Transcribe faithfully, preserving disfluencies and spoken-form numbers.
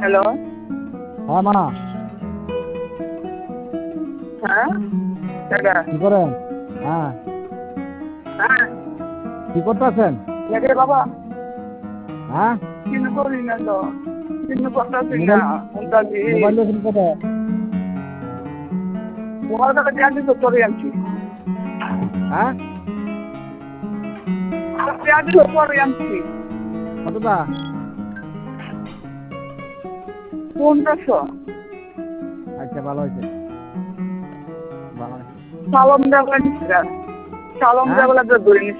Hello. হ্যাঁ মা। হ্যাঁ দাদা কি করেন? হ্যাঁ হ্যাঁ কি করতেছেন? রে বাবা হ্যাঁ কিছু করি না তো কিছু করতেছি না মোবাইল উনতাছি মোবাইল দেখেন কোথায়? তোমার কাছে পেঁয়াজ তো করে আনছি হ্যাঁ পেঁয়াজ তো করে আনছি কতটা? পনেরোশো আচ্ছা ভালো হয়েছে, ভালো হয়েছে। সালম দেওয়া নিচ্ছে সালম হ্যাঁ দেওয়া ধরে নিচ্ছে